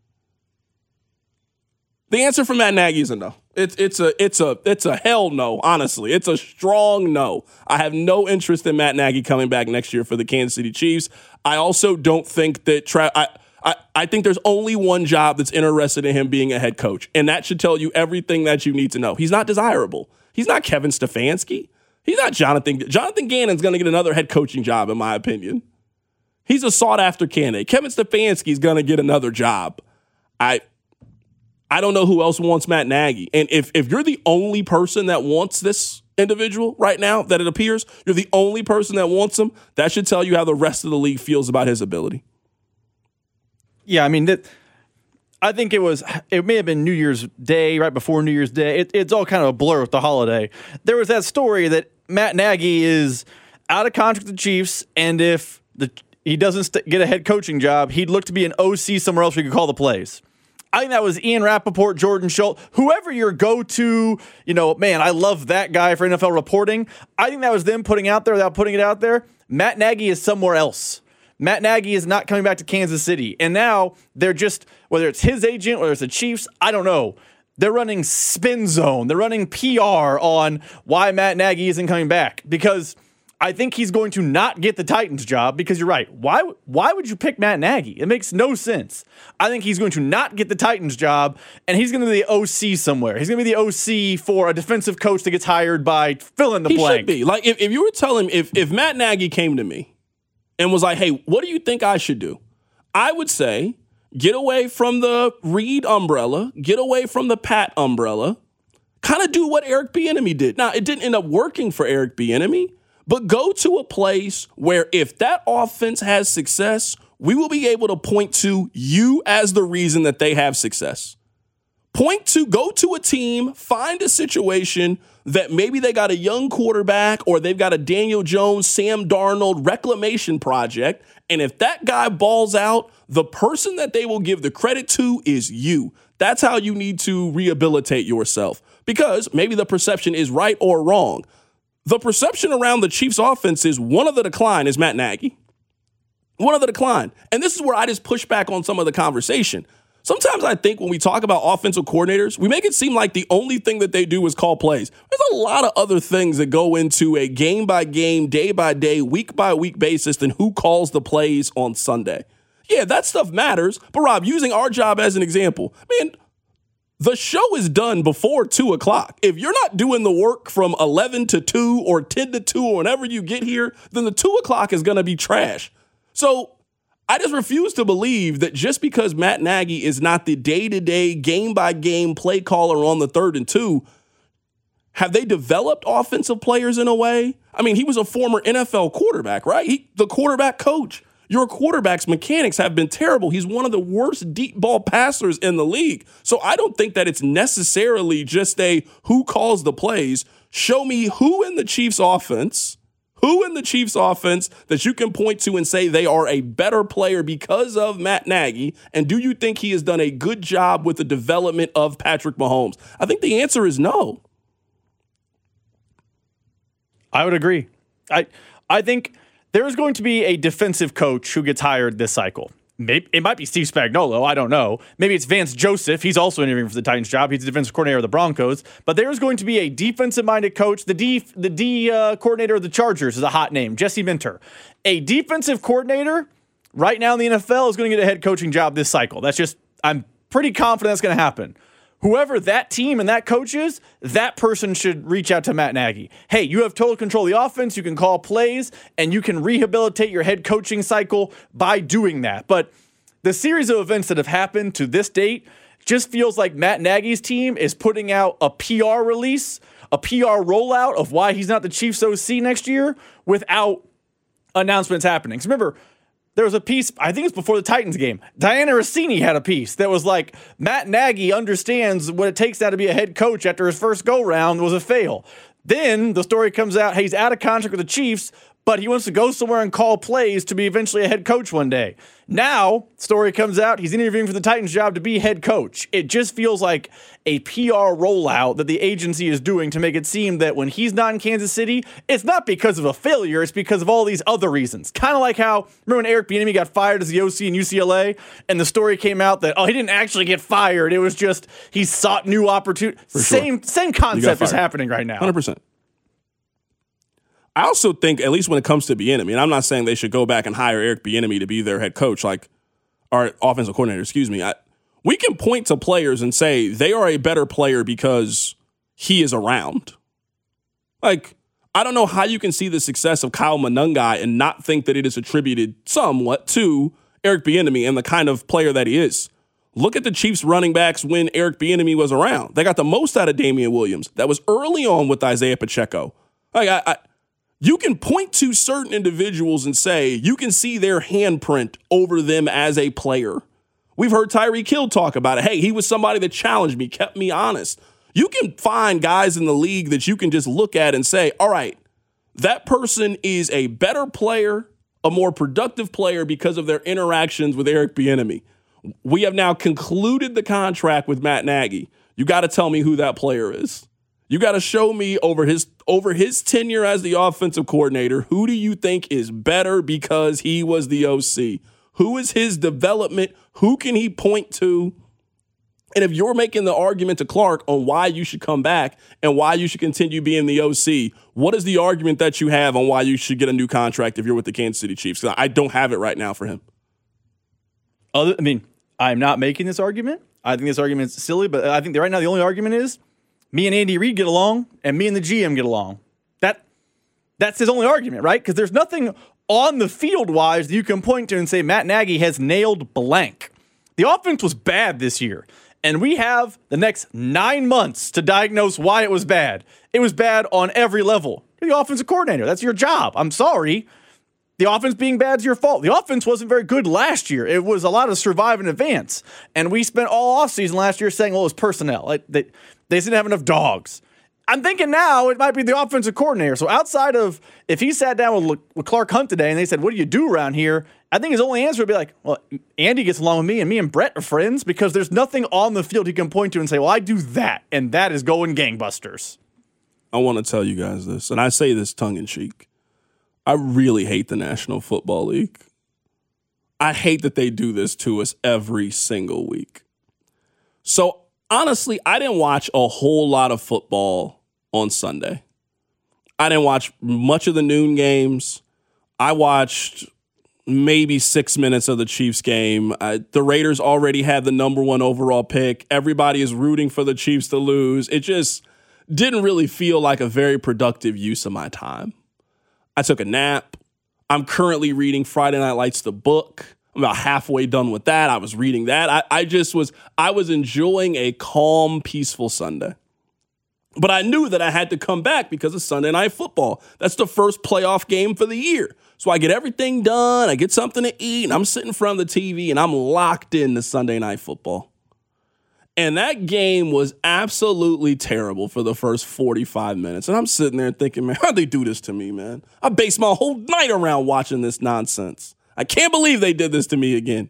The answer from Matt Nagy is a no. It's it's a it's a it's a hell no. Honestly, it's a strong no. I have no interest in Matt Nagy coming back next year for the Kansas City Chiefs. I also don't think that Tra- I, I I think there's only one job that's interested in him being a head coach, and that should tell you everything that you need to know. He's not desirable. He's not Kevin Stefanski. He's not Jonathan. Jonathan Gannon's going to get another head coaching job, in my opinion. He's a sought-after candidate. Kevin Stefanski's going to get another job. I I don't know who else wants Matt Nagy. And if, if you're the only person that wants this individual right now, that it appears, you're the only person that wants him, that should tell you how the rest of the league feels about his ability. Yeah, I mean, that. I think it was, it may have been New Year's Day, right before New Year's Day. It, it's all kind of a blur with the holiday. There was that story that Matt Nagy is out of contract with the Chiefs, and if the he doesn't st- get a head coaching job, he'd look to be an O C somewhere else where he could call the plays. I think that was Ian Rappaport, Jordan Schultz, whoever your go-to, you know, man, I love that guy for N F L reporting. I think that was them putting out there without putting it out there. Matt Nagy is somewhere else. Matt Nagy is not coming back to Kansas City. And now they're just, whether it's his agent, whether it's the Chiefs, I don't know. They're running spin zone. They're running P R on why Matt Nagy isn't coming back. Because I think he's going to not get the Titans job because you're right. Why why would you pick Matt Nagy? It makes no sense. I think he's going to not get the Titans job, and he's going to be the O C somewhere. He's going to be the O C for a defensive coach that gets hired by fill in the he blank. He should be. Like, if, if you were telling me, if, if Matt Nagy came to me and was like, hey, what do you think I should do? I would say, get away from the Reed umbrella, get away from the Pat umbrella, kind of do what Eric Bieniemy did. Now, it didn't end up working for Eric Bieniemy, but go to a place where if that offense has success, we will be able to point to you as the reason that they have success. Point to, go to a team, find a situation that maybe they got a young quarterback or they've got a Daniel Jones, Sam Darnold reclamation project. And if that guy balls out, the person that they will give the credit to is you. That's how you need to rehabilitate yourself, because maybe the perception is right or wrong. The perception around the Chiefs offense is one of the decline is Matt Nagy. One of the decline. And this is where I just push back on some of the conversation. Sometimes I think when we talk about offensive coordinators, we make it seem like the only thing that they do is call plays. There's a lot of other things that go into a game-by-game, day-by-day, week-by-week basis than who calls the plays on Sunday. Yeah, that stuff matters. But, Rob, using our job as an example, man, the show is done before two o'clock. If you're not doing the work from eleven to two or ten to two or whenever you get here, then the two o'clock is going to be trash. So I just refuse to believe that just because Matt Nagy is not the day-to-day, game-by-game play caller on the third and two, have they developed offensive players in a way? I mean, he was a former N F L quarterback, right? He, the quarterback coach. Your quarterback's mechanics have been terrible. He's one of the worst deep ball passers in the league. So I don't think that it's necessarily just a who calls the plays. Show me who in the Chiefs offense, who in the Chiefs offense that you can point to and say they are a better player because of Matt Nagy, and do you think he has done a good job with the development of Patrick Mahomes? I think the answer is no. I would agree. I I think there is going to be a defensive coach who gets hired this cycle. Maybe it might be Steve Spagnuolo. I don't know. Maybe it's Vance Joseph. He's also interviewing for the Titans job. He's the defensive coordinator of the Broncos. But there's going to be a defensive-minded coach. The D, the D uh, coordinator of the Chargers is a hot name, Jesse Minter. A defensive coordinator right now in the N F L is going to get a head coaching job this cycle. That's just, I'm pretty confident that's going to happen. Whoever that team and that coach is, that person should reach out to Matt Nagy. Hey, you have total control of the offense. You can call plays, and you can rehabilitate your head coaching cycle by doing that. But the series of events that have happened to this date just feels like Matt Nagy's team is putting out a P R release, a P R rollout of why he's not the Chiefs O C next year without announcements happening. Because remember, there was a piece, I think it's before the Titans game. Diana Rossini had a piece that was like, Matt Nagy understands what it takes now to be a head coach after his first go-round was a fail. Then the story comes out, hey, he's out of contract with the Chiefs, but he wants to go somewhere and call plays to be eventually a head coach one day. Now, story comes out, he's interviewing for the Titans job to be head coach. It just feels like a P R rollout that the agency is doing to make it seem that when he's not in Kansas City, it's not because of a failure, it's because of all these other reasons. Kind of like how, remember when Eric Bieniemy got fired as the O C in U C L A, and the story came out that, oh, he didn't actually get fired. It was just he sought new opportunities. Same, sure. same concept is happening right now. one hundred percent. I also think, at least when it comes to Bieniemy, and I'm not saying they should go back and hire Eric Bieniemy to be their head coach, like our offensive coordinator, excuse me. I, we can point to players and say they are a better player because he is around. Like, I don't know how you can see the success of Kyle Monangai and not think that it is attributed somewhat to Eric Bieniemy and the kind of player that he is. Look at the Chiefs running backs when Eric Bieniemy was around. They got the most out of Damian Williams. That was early on with Isaiah Pacheco. Like, I... I You can point to certain individuals and say you can see their handprint over them as a player. We've heard Tyreek Hill talk about it. Hey, he was somebody that challenged me, kept me honest. You can find guys in the league that you can just look at and say, all right, that person is a better player, a more productive player because of their interactions with Eric Bieniemy. We have now concluded the contract with Matt Nagy. You got to tell me who that player is. You got to show me over his over his tenure as the offensive coordinator, who do you think is better because he was the O C? Who is his development? Who can he point to And if you're making the argument to Clark on why you should come back and why you should continue being the O C, what is the argument that you have on why you should get a new contract if you're with the Kansas City Chiefs? Because I don't have it right now for him. Other, I mean, I'm not making this argument. I think this argument is silly, but I think that right now the only argument is me and Andy Reid get along and me and the G M get along. That That's his only argument, right? Because there's nothing on the field-wise that you can point to and say Matt Nagy has nailed blank. The offense was bad this year. And we have the next nine months to diagnose why it was bad. It was bad on every level. You're the offensive coordinator. That's your job. I'm sorry. The offense being bad is your fault. The offense wasn't very good last year. It was a lot of survive in advance. And we spent all offseason last year saying, well, it was personnel. Like, they, they didn't have enough dogs. I'm thinking now it might be the offensive coordinator. So outside of if he sat down with, Le- with Clark Hunt today and they said, what do you do around here? I think his only answer would be like, well, Andy gets along with me and me and Brett are friends, because there's nothing on the field he can point to and say, well, I do that, and that is going gangbusters. I want to tell you guys this, and I say this tongue-in-cheek. I really hate the National Football League. I hate that they do this to us every single week. So, honestly, I didn't watch a whole lot of football on Sunday. I didn't watch much of the noon games. I watched maybe six minutes of the Chiefs game. Uh, the Raiders already had the number one overall pick. Everybody is rooting for the Chiefs to lose. It just didn't really feel like a very productive use of my time. I took a nap. I'm currently reading Friday Night Lights, the book. I'm about halfway done with that. I was reading that. I, I just was, I was enjoying a calm, peaceful Sunday. But I knew that I had to come back because of Sunday Night Football. That's the first playoff game for the year. So I get everything done. I get something to eat, and I'm sitting in front of the T V, and I'm locked into Sunday Night Football. And that game was absolutely terrible for the first forty-five minutes. And I'm sitting there thinking, man, how'd they do this to me, man? I based my whole night around watching this nonsense. I can't believe they did this to me again.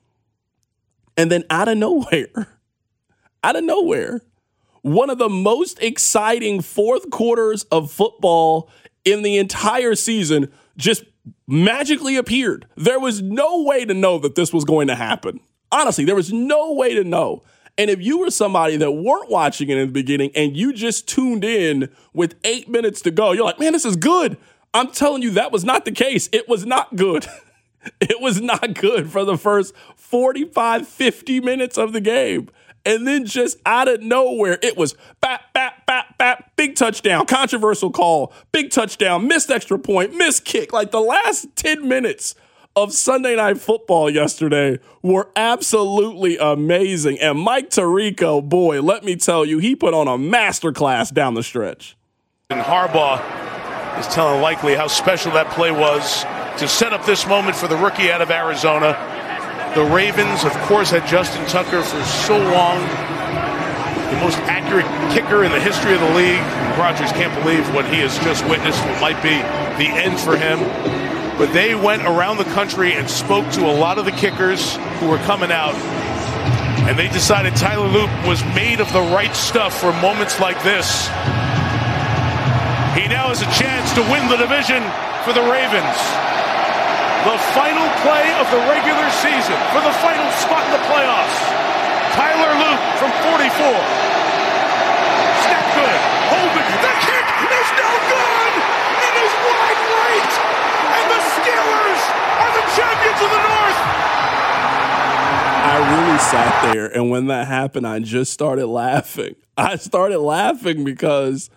And then out of nowhere, out of nowhere, one of the most exciting fourth quarters of football in the entire season just magically appeared. There was no way to know that this was going to happen. Honestly, there was no way to know. And if you were somebody that weren't watching it in the beginning and you just tuned in with eight minutes to go, you're like, man, this is good. I'm telling you, that was not the case. It was not good. It was not good for the first forty-five, fifty minutes of the game. And then just out of nowhere, it was bap, bap, bap, bap, big touchdown, controversial call, big touchdown, missed extra point, missed kick. Like the last ten minutes of Sunday Night Football yesterday were absolutely amazing. And Mike Tirico, boy, let me tell you, he put on a masterclass down the stretch. And Harbaugh is telling Likely how special that play was to set up this moment for the rookie out of Arizona. The Ravens, of course, had Justin Tucker for so long. The most accurate kicker in the history of the league. Rodgers can't believe what he has just witnessed, what might be the end for him. But they went around the country and spoke to a lot of the kickers who were coming out. And they decided Tyler Loop was made of the right stuff for moments like this. He now has a chance to win the division for the Ravens. The final play of the regular season for the final spot in the playoffs. Tyler Loop from forty-four. Snap good. Hold it. The kick is no good. It is wide right. And the Steelers are the champions of the North. I really sat there, and when that happened, I just started laughing. I started laughing because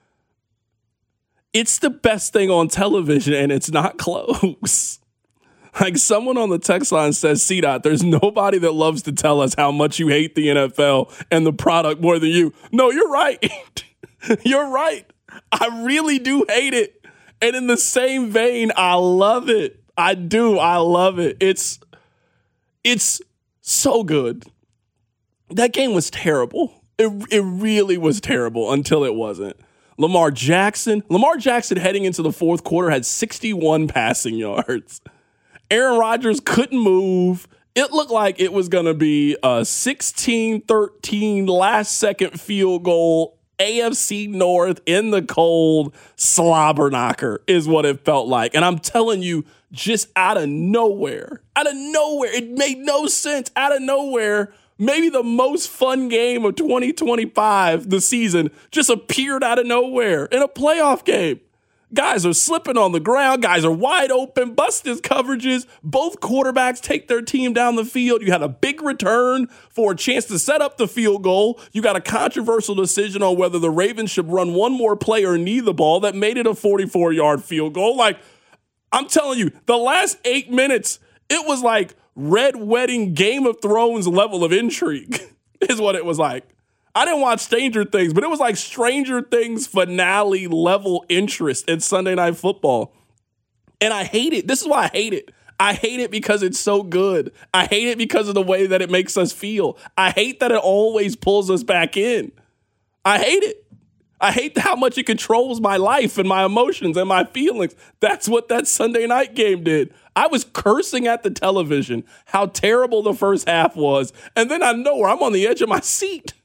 it's the best thing on television, and it's not close. Like someone on the text line says, C-Dot, there's nobody that loves to tell us how much you hate the N F L and the product more than you. No, you're right. You're right. I really do hate it. And in the same vein, I love it. I do. I love it. It's, it's so good. That game was terrible. It, it really was terrible until it wasn't. Lamar Jackson, Lamar Jackson heading into the fourth quarter had sixty-one passing yards. Aaron Rodgers couldn't move. It looked like it was going to be a sixteen thirteen last-second field goal, A F C North in the cold, slobber knocker is what it felt like. And I'm telling you, just out of nowhere, out of nowhere, it made no sense. Out of nowhere, maybe the most fun game of twenty twenty-five, the season, just appeared out of nowhere in a playoff game. Guys are slipping on the ground. Guys are wide open, busted coverages. Both quarterbacks take their team down the field. You had a big return for a chance to set up the field goal. You got a controversial decision on whether the Ravens should run one more play or knee the ball that made it a forty-four-yard field goal. Like, I'm telling you, the last eight minutes, it was like Red Wedding Game of Thrones level of intrigue is what it was like. I didn't watch Stranger Things, but it was like Stranger Things finale level interest in Sunday Night Football. And I hate it. This is why I hate it. I hate it because it's so good. I hate it because of the way that it makes us feel. I hate that it always pulls us back in. I hate it. I hate how much it controls my life and my emotions and my feelings. That's what that Sunday night game did. I was cursing at the television how terrible the first half was. And then I know where I'm on the edge of my seat.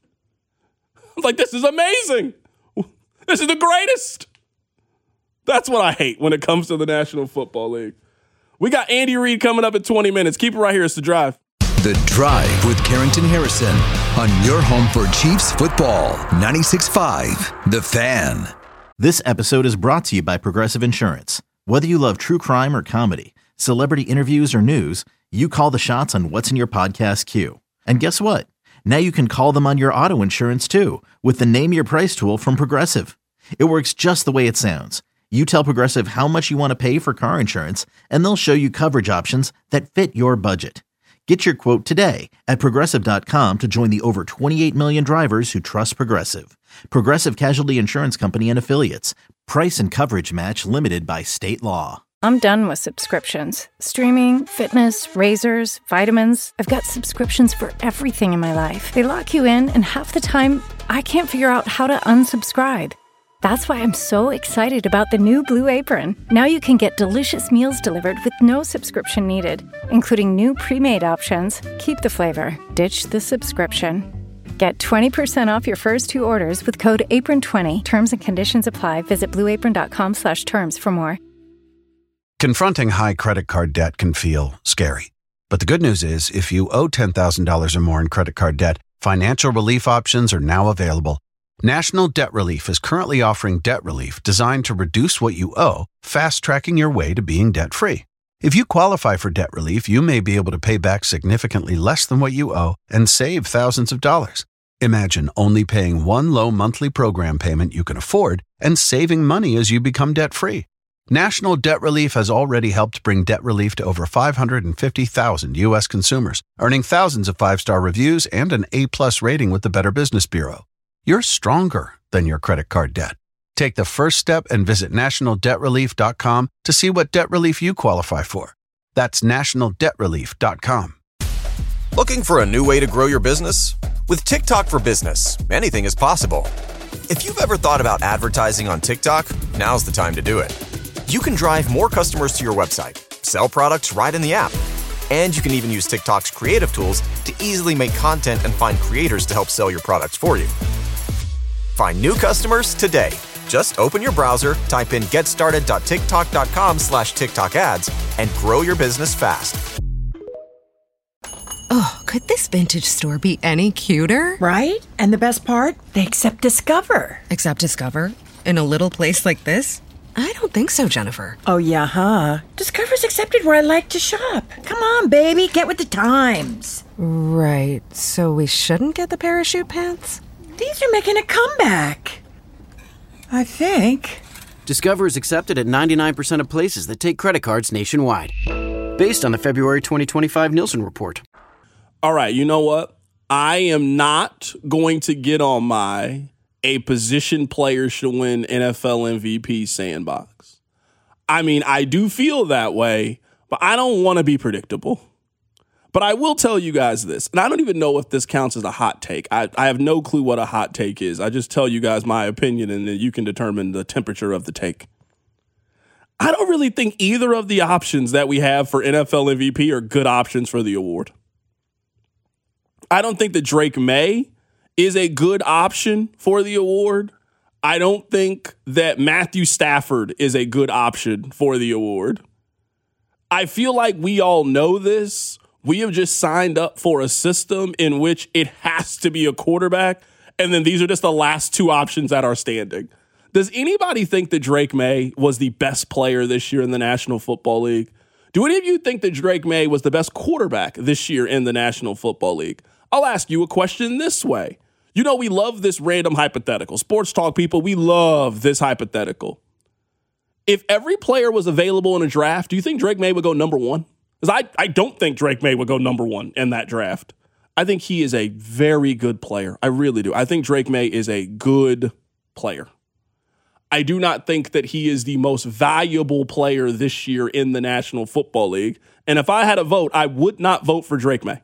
I'm like, this is amazing. This is the greatest. That's what I hate when it comes to the National Football League. We got Andy Reid coming up in twenty minutes. Keep it right here. It's The Drive. The Drive with Carrington Harrison on your home for Chiefs football. ninety-six point five The Fan. This episode is brought to you by Progressive Insurance. Whether you love true crime or comedy, celebrity interviews or news, you call the shots on what's in your podcast queue. And guess what? Now you can call them on your auto insurance too with the Name Your Price tool from Progressive. It works just the way it sounds. You tell Progressive how much you want to pay for car insurance, and they'll show you coverage options that fit your budget. Get your quote today at Progressive dot com to join the over twenty-eight million drivers who trust Progressive. Progressive Casualty Insurance Company and Affiliates. Price and coverage match limited by state law. I'm done with subscriptions. Streaming, fitness, razors, vitamins. I've got subscriptions for everything in my life. They lock you in, and half the time, I can't figure out how to unsubscribe. That's why I'm so excited about the new Blue Apron. Now you can get delicious meals delivered with no subscription needed, including new pre-made options. Keep the flavor, ditch the subscription. Get twenty percent off your first two orders with code apron twenty. Terms and conditions apply. Visit blue apron dot com slash terms for more. Confronting high credit card debt can feel scary. But the good news is, if you owe ten thousand dollars or more in credit card debt, financial relief options are now available. National Debt Relief is currently offering debt relief designed to reduce what you owe, fast-tracking your way to being debt-free. If you qualify for debt relief, you may be able to pay back significantly less than what you owe and save thousands of dollars. Imagine only paying one low monthly program payment you can afford and saving money as you become debt-free. National Debt Relief has already helped bring debt relief to over five hundred fifty thousand U S consumers, earning thousands of five-star reviews and an A-plus rating with the Better Business Bureau. You're stronger than your credit card debt. Take the first step and visit national debt relief dot com to see what debt relief you qualify for. That's national debt relief dot com. Looking for a new way to grow your business? With TikTok for Business, anything is possible. If you've ever thought about advertising on TikTok, now's the time to do it. You can drive more customers to your website, sell products right in the app, and you can even use TikTok's creative tools to easily make content and find creators to help sell your products for you. Find new customers today. Just open your browser, type in getstarted dot tiktok dot com slash TikTok ads, and grow your business fast. Oh, could this vintage store be any cuter? Right? And the best part? They accept Discover. Accept Discover? In a little place like this? I don't think so, Jennifer. Oh, yeah, huh? Discover's accepted where I like to shop. Come on, baby, get with the times. Right, so we shouldn't get the parachute pants? These are making a comeback. I think. Discover is accepted at ninety-nine percent of places that take credit cards nationwide. Based on the February twenty twenty-five Nielsen report. All right, you know what? I am not going to get on my a position player should win N F L M V P sandbox. I mean, I do feel that way, but I don't want to be predictable. But I will tell you guys this, and I don't even know if this counts as a hot take. I, I have no clue what a hot take is. I just tell you guys my opinion, and then you can determine the temperature of the take. I don't really think either of the options that we have for N F L M V P are good options for the award. I don't think that Drake May is a good option for the award. I don't think that Matthew Stafford is a good option for the award. I feel like we all know this, we have just signed up for a system in which it has to be a quarterback, and then these are just the last two options that are standing. Does anybody think that Drake May was the best player this year in the National Football League? Do any of you think that Drake May was the best quarterback this year in the National Football League? I'll ask you a question this way. You know, we love this random hypothetical. Sports talk people, we love this hypothetical. If every player was available in a draft, do you think Drake May would go number one? Because I, I don't think Drake May would go number one in that draft. I think he is a very good player. I really do. I think Drake May is a good player. I do not think that he is the most valuable player this year in the National Football League. And if I had a vote, I would not vote for Drake May.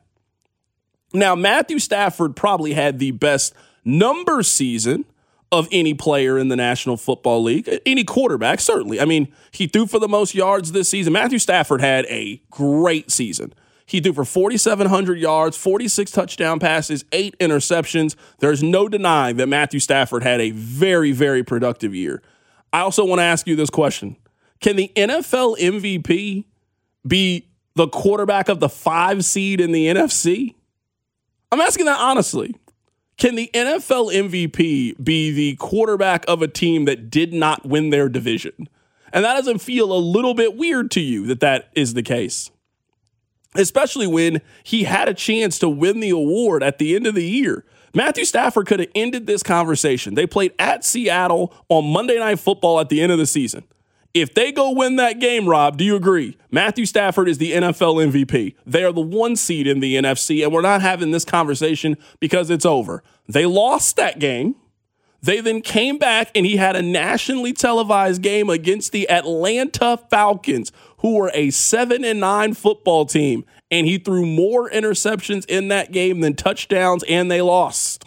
Now, Matthew Stafford probably had the best number season of any player in the National Football League, any quarterback, certainly. I mean, he threw for the most yards this season. Matthew Stafford had a great season. He threw for forty-seven hundred yards, forty-six touchdown passes, eight interceptions. There's no denying that Matthew Stafford had a very, very productive year. I also want to ask you this question. Can the N F L M V P be the quarterback of the five seed in the N F C? I'm asking that honestly. Can the N F L M V P be the quarterback of a team that did not win their division? And that doesn't feel a little bit weird to you that that is the case? Especially when he had a chance to win the award at the end of the year. Matthew Stafford could have ended this conversation. They played at Seattle on Monday Night Football at the end of the season. If they go win that game, Rob, do you agree? Matthew Stafford is the N F L M V P. They are the one seed in the N F C, and we're not having this conversation because it's over. They lost that game. They then came back, and he had a nationally televised game against the Atlanta Falcons, who were a seven and nine football team, and he threw more interceptions in that game than touchdowns, and they lost.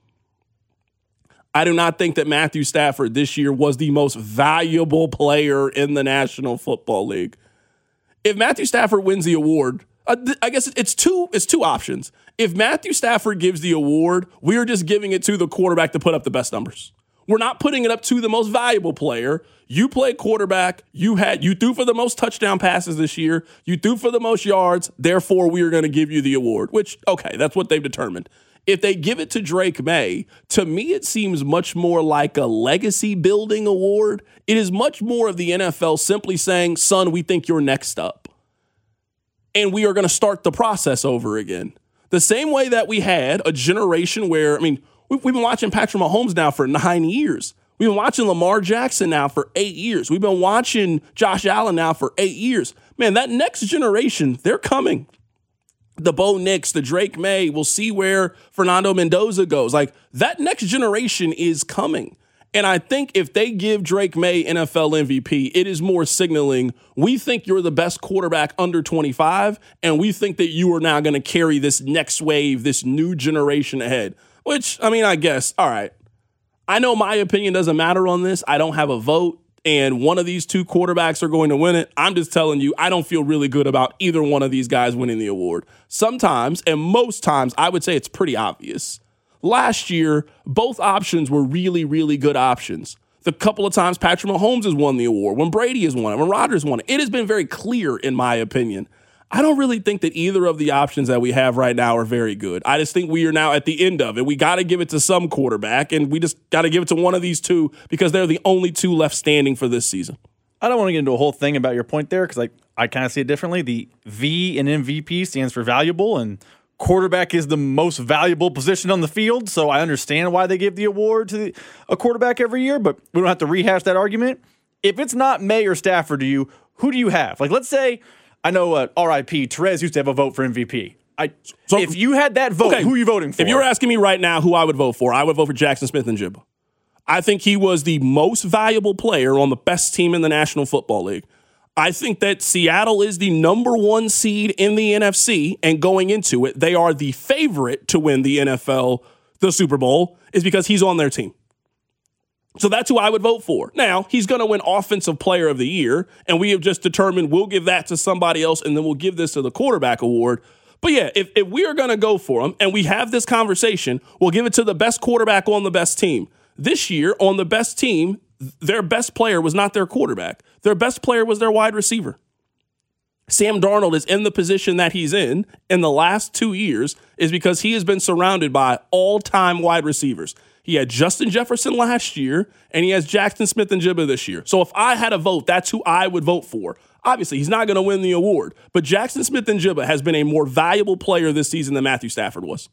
I do not think that Matthew Stafford this year was the most valuable player in the National Football League. If Matthew Stafford wins the award, I guess it's two, it's two options. If Matthew Stafford gives the award, we are just giving it to the quarterback to put up the best numbers. We're not putting it up to the most valuable player. You play quarterback. You had you threw for the most touchdown passes this year. You threw for the most yards. Therefore, we are going to give you the award, which, okay, that's what they've determined. If they give it to Drake May, to me, it seems much more like a legacy building award. It is much more of the N F L simply saying, son, we think you're next up. And we are going to start the process over again. The same way that we had a generation where, I mean, we've been watching Patrick Mahomes now for nine years. We've been watching Lamar Jackson now for eight years. We've been watching Josh Allen now for eight years. Man, that next generation, they're coming. The Bo Nix, the Drake May, we'll see where Fernando Mendoza goes. Like, that next generation is coming. And I think if they give Drake May N F L M V P, it is more signaling, we think you're the best quarterback under twenty-five, and we think that you are now going to carry this next wave, this new generation ahead. Which, I mean, I guess, all right. I know my opinion doesn't matter on this. I don't have a vote, and one of these two quarterbacks are going to win it. I'm just telling you, I don't feel really good about either one of these guys winning the award. Sometimes, and most times, I would say it's pretty obvious. Last year, both options were really, really good options. The couple of times Patrick Mahomes has won the award, when Brady has won it, when Rodgers won it, it has been very clear, in my opinion. I don't really think that either of the options that we have right now are very good. I just think we are now at the end of it. We got to give it to some quarterback, and we just got to give it to one of these two because they're the only two left standing for this season. I don't want to get into a whole thing about your point there because I, I kind of see it differently. The V in M V P stands for valuable, and quarterback is the most valuable position on the field, so I understand why they give the award to the, a quarterback every year, but we don't have to rehash that argument. If it's not May or Stafford to you, who do you have? Like, let's say, I know uh, R I P Terez used to have a vote for M V P. I, so, if you had that vote, okay, who are you voting for? If you were asking me right now who I would vote for, I would vote for Jackson Smith-Njigba. I think he was the most valuable player on the best team in the National Football League. I think that Seattle is the number one seed in the N F C, and going into it, they are the favorite to win the N F L, the Super Bowl, is because he's on their team. So that's who I would vote for. Now, he's going to win Offensive Player of the Year, and we have just determined we'll give that to somebody else, and then we'll give this to the quarterback award. But yeah, if, if we are going to go for him, and we have this conversation, we'll give it to the best quarterback on the best team. This year, on the best team, their best player was not their quarterback. Their best player was their wide receiver. Sam Darnold is in the position that he's in in the last two years is because he has been surrounded by all-time wide receivers. He had Justin Jefferson last year, and he has Jackson Smith-Njigba this year. So if I had a vote, that's who I would vote for. Obviously, he's not going to win the award, but Jackson Smith-Njigba has been a more valuable player this season than Matthew Stafford was.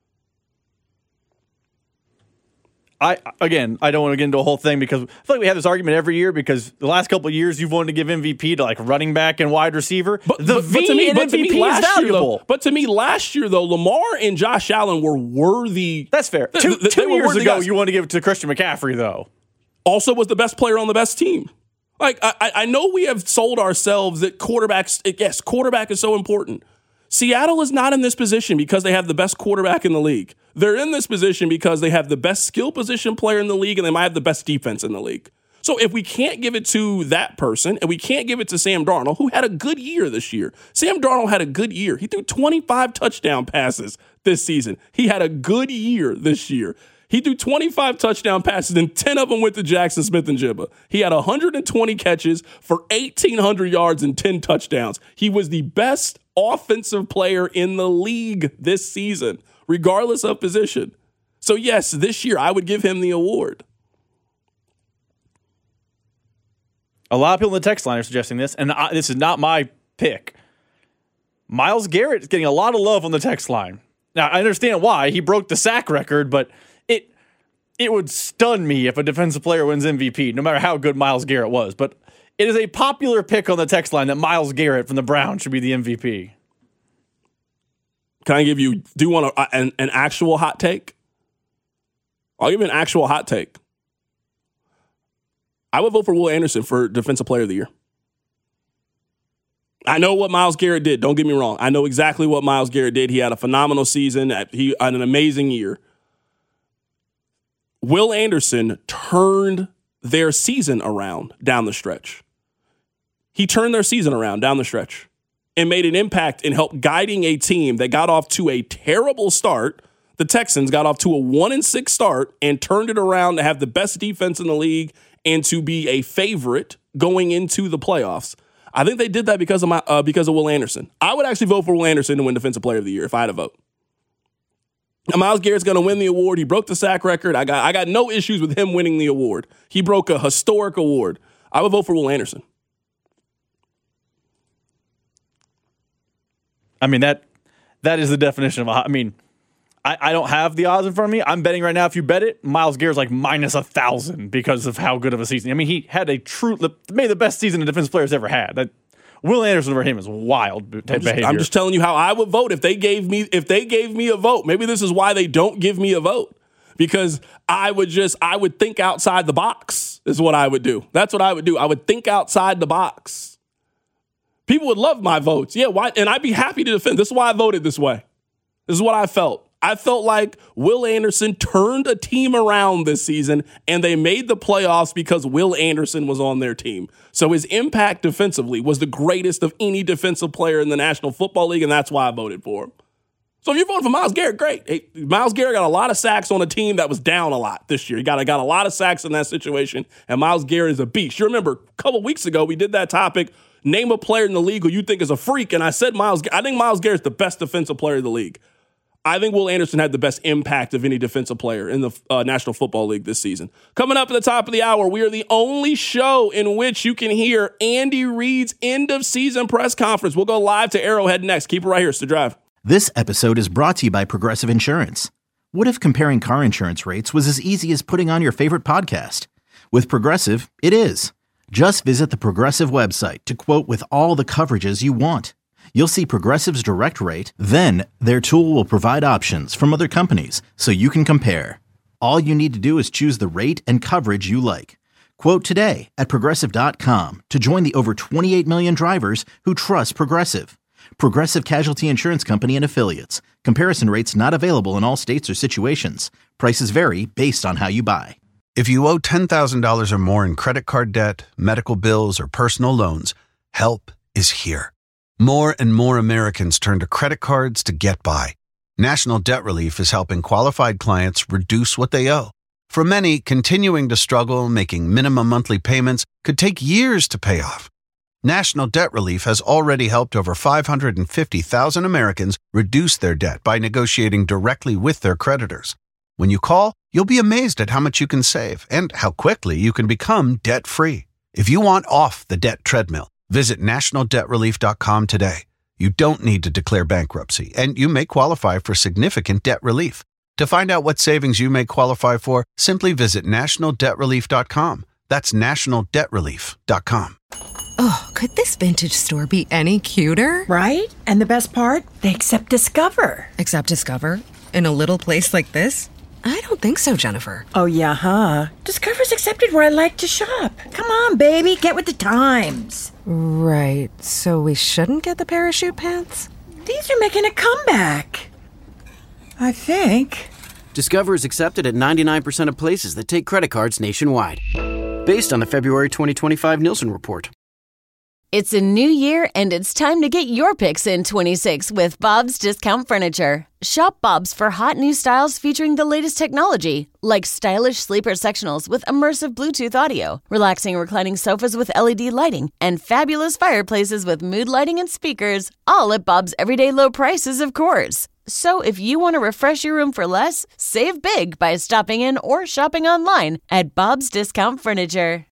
I again, I don't want to get into a whole thing because I feel like we have this argument every year because the last couple of years you've wanted to give M V P to like running back and wide receiver. But, the but, V but to me, in but M V P to me is last valuable. Year, though, but to me, last year though, Lamar and Josh Allen were worthy. That's fair. Th- two th- two years ago, guys. you want to give it to Christian McCaffrey though. Also, was the best player on the best team. Like I, I know we have sold ourselves that quarterbacks. Yes, quarterback is so important. Seattle is not in this position because they have the best quarterback in the league. They're in this position because they have the best skill position player in the league and they might have the best defense in the league. So if we can't give it to that person and we can't give it to Sam Darnold, who had a good year this year. Sam Darnold had a good year. He threw twenty-five touchdown passes this season. He had a good year this year. He threw twenty-five touchdown passes and ten of them went to Jackson Smith-Njigba. He had one hundred twenty catches for eighteen hundred yards and ten touchdowns. He was the best offensive player in the league this season, regardless of position. So yes, this year I would give him the award. A lot of people in the text line are suggesting this, and I, this is not my pick. Myles Garrett is getting a lot of love on the text line. Now, I understand why. He broke the sack record, but it it would stun me if a defensive player wins M V P, no matter how good Myles Garrett was. But it is a popular pick on the text line that Myles Garrett from the Browns should be the M V P. Can I give you, do you want a, an, an actual hot take? I'll give you an actual hot take. I would vote for Will Anderson for Defensive Player of the Year. I know what Myles Garrett did. Don't get me wrong. I know exactly what Myles Garrett did. He had a phenomenal season. He had an amazing year. Will Anderson turned their season around down the stretch. He turned their season around down the stretch and made an impact in help guiding a team that got off to a terrible start. The Texans got off to a one and six start and turned it around to have the best defense in the league and to be a favorite going into the playoffs. I think they did that because of my uh, because of Will Anderson. I would actually vote for Will Anderson to win Defensive Player of the Year if I had a vote. Now, Myles Garrett's going to win the award. He broke the sack record. I got I got no issues with him winning the award. He broke a historic award. I would vote for Will Anderson. I mean, that that is the definition of a, I mean, I, I don't have the odds in front of me. I'm betting right now, if you bet it, Myles Garrett's like minus a thousand because of how good of a season. I mean, he had a true, maybe the best season a defensive player's ever had. That Will Anderson over him is wild type I'm just, behavior. I'm just telling you how I would vote if they gave me if they gave me a vote. Maybe this is why they don't give me a vote, because I would just I would think outside the box is what I would do. That's what I would do. I would think outside the box. People would love my votes. Yeah, why? And I'd be happy to defend. This is why I voted this way. This is what I felt. I felt like Will Anderson turned a team around this season, and they made the playoffs because Will Anderson was on their team. So his impact defensively was the greatest of any defensive player in the National Football League, and that's why I voted for him. So if you voted for Myles Garrett, great. Hey, Myles Garrett got a lot of sacks on a team that was down a lot this year. He got, got a lot of sacks in that situation, and Myles Garrett is a beast. You remember a couple weeks ago we did that topic, name a player in the league who you think is a freak, and I said Myles I think Myles Garrett's the best defensive player in the league. I think Will Anderson had the best impact of any defensive player in the uh, National Football League this season. Coming up at the top of the hour, we are the only show in which you can hear Andy Reid's end-of-season press conference. We'll go live to Arrowhead next. Keep it right here. It's The Drive. This episode is brought to you by Progressive Insurance. What if comparing car insurance rates was as easy as putting on your favorite podcast? With Progressive, it is. Just visit the Progressive website to quote with all the coverages you want. You'll see Progressive's direct rate, then their tool will provide options from other companies so you can compare. All you need to do is choose the rate and coverage you like. Quote today at Progressive dot com to join the over twenty-eight million drivers who trust Progressive. Progressive Casualty Insurance Company and Affiliates. Comparison rates not available in all states or situations. Prices vary based on how you buy. If you owe ten thousand dollars or more in credit card debt, medical bills, or personal loans, help is here. More and more Americans turn to credit cards to get by. National Debt Relief is helping qualified clients reduce what they owe. For many, continuing to struggle making minimum monthly payments could take years to pay off. National Debt Relief has already helped over five hundred fifty thousand Americans reduce their debt by negotiating directly with their creditors. When you call, you'll be amazed at how much you can save and how quickly you can become debt-free. If you want off the debt treadmill, visit national debt relief dot com today. You don't need to declare bankruptcy, and you may qualify for significant debt relief. To find out what savings you may qualify for, simply visit national debt relief dot com. That's national debt relief dot com. Oh, could this vintage store be any cuter? Right? And the best part? They accept Discover. Accept Discover? In a little place like this? I don't think so, Jennifer. Oh, yeah, huh? Discover's accepted where I like to shop. Come on, baby, get with the times. Right, so we shouldn't get the parachute pants? These are making a comeback. I think. Discover is accepted at ninety-nine percent of places that take credit cards nationwide. Based on the February twenty twenty-five Nielsen report. It's a new year, and it's time to get your picks in twenty-six with Bob's Discount Furniture. Shop Bob's for hot new styles featuring the latest technology, like stylish sleeper sectionals with immersive Bluetooth audio, relaxing reclining sofas with L E D lighting, and fabulous fireplaces with mood lighting and speakers, all at Bob's everyday low prices, of course. So if you want to refresh your room for less, save big by stopping in or shopping online at Bob's Discount Furniture.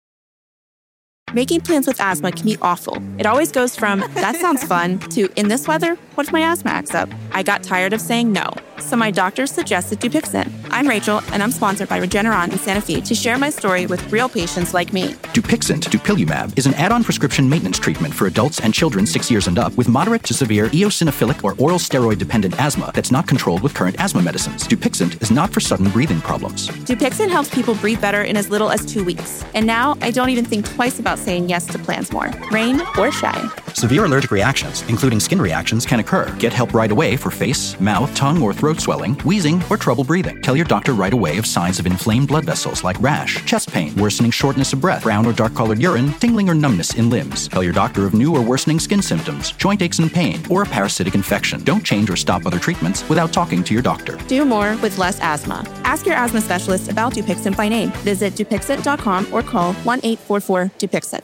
Making plans with asthma can be awful. It always goes from, that sounds fun, to, in this weather, what if my asthma acts up? I got tired of saying no, so my doctor suggested Dupixent. I'm Rachel, and I'm sponsored by Regeneron in Santa Fe to share my story with real patients like me. Dupixent, dupilumab, is an add-on prescription maintenance treatment for adults and children six years and up with moderate to severe eosinophilic or oral steroid-dependent asthma that's not controlled with current asthma medicines. Dupixent is not for sudden breathing problems. Dupixent helps people breathe better in as little as two weeks. And now, I don't even think twice about saying yes to plans more, rain or shine. Severe allergic reactions, including skin reactions, can occur. Get help right away for face, mouth, tongue, or throat swelling, wheezing, or trouble breathing. Tell your doctor right away of signs of inflamed blood vessels like rash, chest pain, worsening shortness of breath, brown or dark-colored urine, tingling or numbness in limbs. Tell your doctor of new or worsening skin symptoms, joint aches and pain, or a parasitic infection. Don't change or stop other treatments without talking to your doctor. Do more with less asthma. Ask your asthma specialist about Dupixent by name. Visit Dupixent dot com or call one eight four four Dupixent.